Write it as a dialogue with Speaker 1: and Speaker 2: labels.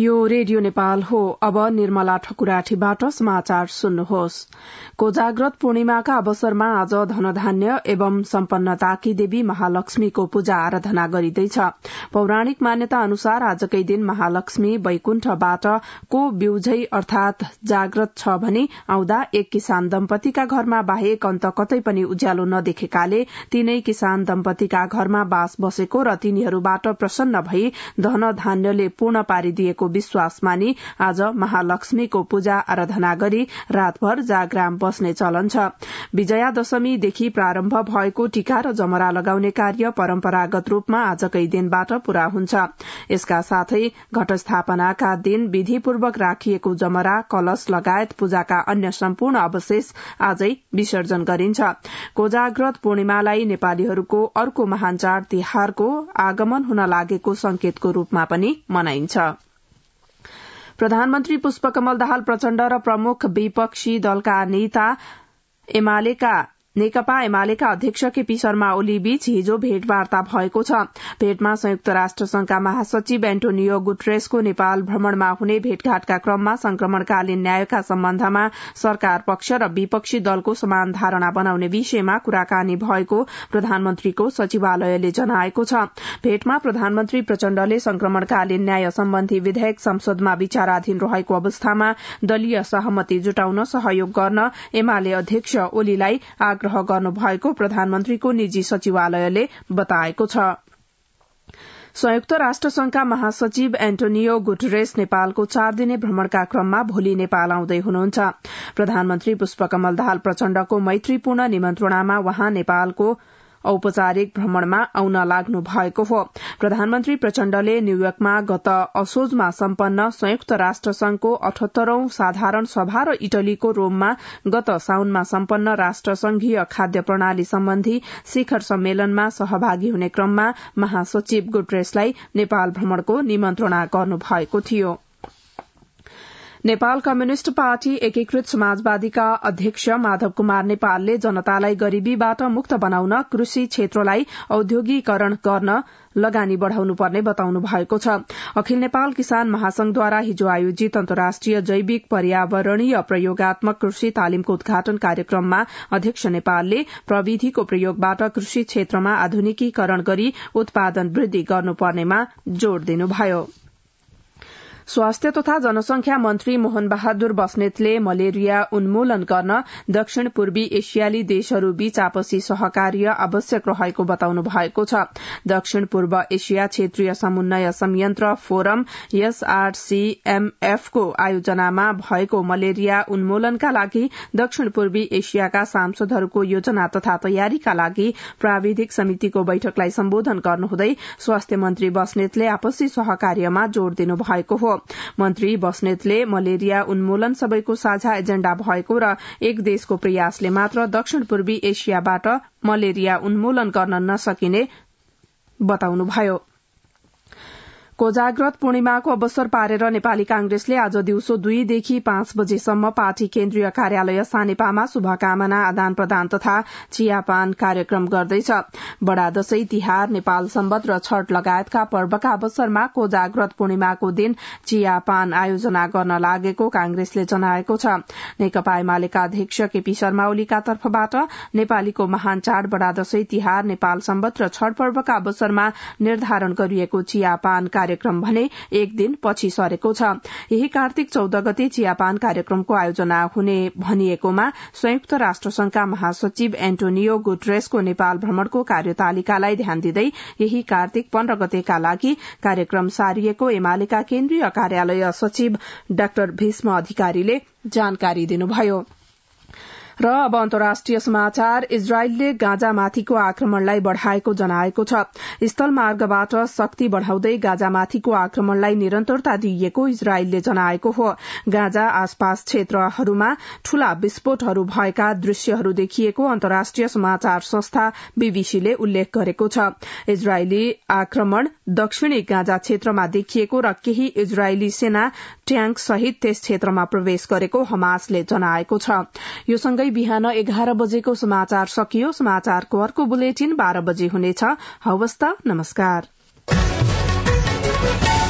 Speaker 1: यो रेडियो नेपाल हो। अब निर्मला ठकुराठीबाट समाचार सुन्नुहोस्। कोजाग्रत पूर्णिमाका अवसरमा आज धनधान्य एवं सम्पन्नताकी देवी महालक्ष्मीको पूजा आराधना गरिँदैछ। पौराणिक मान्यता अनुसार आजकै दिन महालक्ष्मी वैकुण्ठबाट को बिउझै अर्थात जाग्रत छ भने आउँदा एक किसान दम्पतिका घरमा बाहेक अन्त कतै पनि उज्यालो नदेखेकाले तीनै किसान दम्पतिका घरमा बास बसेको र तिनीहरूबाट प्रसन्न भई धनधान्यले पूर्ण पारिदिएको विश्वास मानी आज महालक्ष्मीको पूजा आराधना गरी रातभर जागराम बस्ने चलन छ। विजया दशमीदेखि प्रारम्भ भएको टीका र जमरा लगाउने कार्य परम्परागत रूपमा आजकै दिनबाट पूरा हुन्छ। यसका साथै घटस्थापनाका दिन विधिपूर्वक राखिएको जमरा, कलश लगायत पूजाका अन्य सम्पूर्ण अवशेष आजै विसर्जन गरिन्छ। कोजाग्रत पूर्णिमालाई नेपालीहरूको अर्को महान चाड तिहारको आगमन हुन लागेको संकेतको रूपमा पनि मनाइन्छ। प्रधानमन्त्री पुष्पकमल दाहाल प्रचण्ड र प्रमुख विपक्षी दलका नेता नेकपा एमालेका अध्यक्ष केपी शर्मा ओली बीच हिजो भेटवार्ता भएको छ। भेटमा संयुक्त राष्ट्र संघका महासचिव एन्टोनियो गुटरेसको नेपाल भ्रमणमा हुने भेटघाटका क्रममा संक्रमणकालीन न्यायका सम्बन्धमा सरकार पक्ष र विपक्षी दलको समान धारणा बनाउने विषयमा कुराकानी भएको प्रधानमन्त्रीको सचिवालयले जनाएको छ। भेटमा प्रधानमन्त्री प्रचण्डले संक्रमणकालीन न्याय सम्बन्धी विधेयक संसदमा विचाराधीन रहेको अवस्थामा दलीय सहमति जुटाउन सहयोग गर्न एमाले अध्यक्ष ओलीलाई आग्रह गर्नुभएको प्रधानमन्त्रीको निजी सचिवालयले बताएको छ। संयुक्त राष्ट्र संघका महासचिव एन्टोनियो गुटरेस नेपालको 4 दिने भ्रमणका क्रममा भोलि नेपाल आउँदै हुनुहुन्छ। प्रधानमन्त्री पुष्पकमल दाहाल प्रचण्डको मैत्रीपूर्ण निमन्त्रणामा वहाँ नेपालको औपचारिक भ्रमणमा आउन लाग्नु भएको हो। प्रधानमन्त्री प्रचण्डले न्यूयोर्कमा गत असोजमा सम्पन्न संयुक्त राष्ट्र संघको 78औं साधारण सभा र इटलीको रोममा गत साउनमा सम्पन्न राष्ट्र संघीय खाद्य प्रणाली सम्बन्धी शिखर सम्मेलनमा सहभागी हुने क्रममा महासचिव गुटरेसलाई नेपाल भ्रमणको निमन्त्रणा गर्नुभएको थियो। नेपाल कम्युनिष्ट पार्टी एकीकृत समाजवादीका अध्यक्ष माधव कुमार नेपालले जनतालाई गरीबीबाट मुक्त बनाउन कृषि क्षेत्रलाई औद्योगिकरण गर्न लगानी बढ़ाउनुपर्ने बताउनु भएको छ। अखिल नेपाल किसान महासंघद्वारा हिजो आयोजित अन्तर्राष्ट्रिय जैविक पर्यावरणीय प्रयोगात्मक कृषि तालिमको उद्घाटन कार्यक्रममा अध्यक्ष नेपालले प्रविधिको प्रयोगबाट कृषि क्षेत्रमा आधुनिकीकरण गरी उत्पादन वृद्धि गर्नुपर्नेमा जोड़ दिनुभयो। स्वास्थ्य तथा जनसंख्या मन्त्री मोहन बहादुर बस्नेतले मलेरिया उन्मूलन गर्न दक्षिण पूर्वी एशियाली देशहरूबीच आपसी सहकार्य आवश्यक रहेको बताउनु भएको छ। दक्षिण पूर्व एशिया क्षेत्रीय समन्वय संयन्त्र फोरम SRCMF को आयोजनामा भएको मलेरिया उन्मूलनका लागि दक्षिण पूर्वी एशियाका सांसदहरूको योजना तथा तयारीका लागि प्राविधिक समितिको बैठकलाई सम्बोधन गर्नुहुँदै स्वास्थ्य मन्त्री बस्नेतले आपसी सहकार्यमा जोड़ दिनु भएको हो। मन्त्री बस्नेतले मलेरिया उन्मूलन सबैको साझा एजेण्डा भएको र एक देशको प्रयासले मात्र दक्षिण पूर्वी एशियाबाट मलेरिया उन्मूलन गर्न नसकिने बताउनुभयो। कोजाग्रत पूर्णिमाको अवसर पारेर नेपाली कांग्रेसले आज दिउँसो 2 देखि 5 बजेसम्म पार्टी केन्द्रीय कार्यालय सानेपामा शुभकामना आदान प्रदान तथा चियापान कार्यक्रम गर्दैछ। बडा दशैं, तिहार, नेपाल सम्वत र छठ लगायतका पर्वका अवसरमा कोजाग्रत पूर्णिमाको दिन चियापान आयोजना गर्न लागेको कांग्रेसले जनाएको छ। नेकपा एमालेका अध्यक्ष केपी शर्मा ओलीका तर्फबाट नेपालीको महान चाड बडा दशैं, तिहार, नेपाल सम्वत र छठ पर्वका अवसरमा निर्धारण गरिएको चियापान कार्यक्रम भने एक दिन पछि सरेको छ। यही कार्तिक 14 गते चियापान कार्यक्रमको आयोजना हुने भनिएकोमा संयुक्त राष्ट्र संघका महासचिव एन्टोनियो गुटरेसको नेपाल भ्रमणको कार्यतालिकालाई ध्यान दिँदै यही कार्तिक 15 गतेका लागि कार्यक्रम सारिएको एमालेका केन्द्रीय कार्यालय सचिव डाक्टर भीष्म अधिकारीले जानकारी दिनुभयो। र अब अन्तर्राष्ट्रिय समाचार। इजरायलले गाजामाथिको आक्रमणलाई बढ़ाएको जनाएको छ। स्थलमार्गबाट शक्ति बढ़ाउँदै गाजामाथिको आक्रमणलाई निरन्तरता दिइएको इजरायलले जनाएको हो। गाजा आसपास क्षेत्रहरूमा ठूला विस्फोटहरू भएका दृश्यहरू देखिएको अन्तर्राष्ट्रिय समाचार संस्था बीबीसीले उल्लेख गरेको छ। इजरायली आक्रमण दक्षिणी गाजा क्षेत्रमा देखिएको र केही इजरायली सेना ट्याङ्क सहित त्यस क्षेत्रमा प्रवेश गरेको हमासले जनाएको छ। यो सँगै बिहान 11 बजेको समाचार सकियो। समाचारको अर्को बुलेटिन 12 बजे हुनेछ। हवस् त, नमस्कार।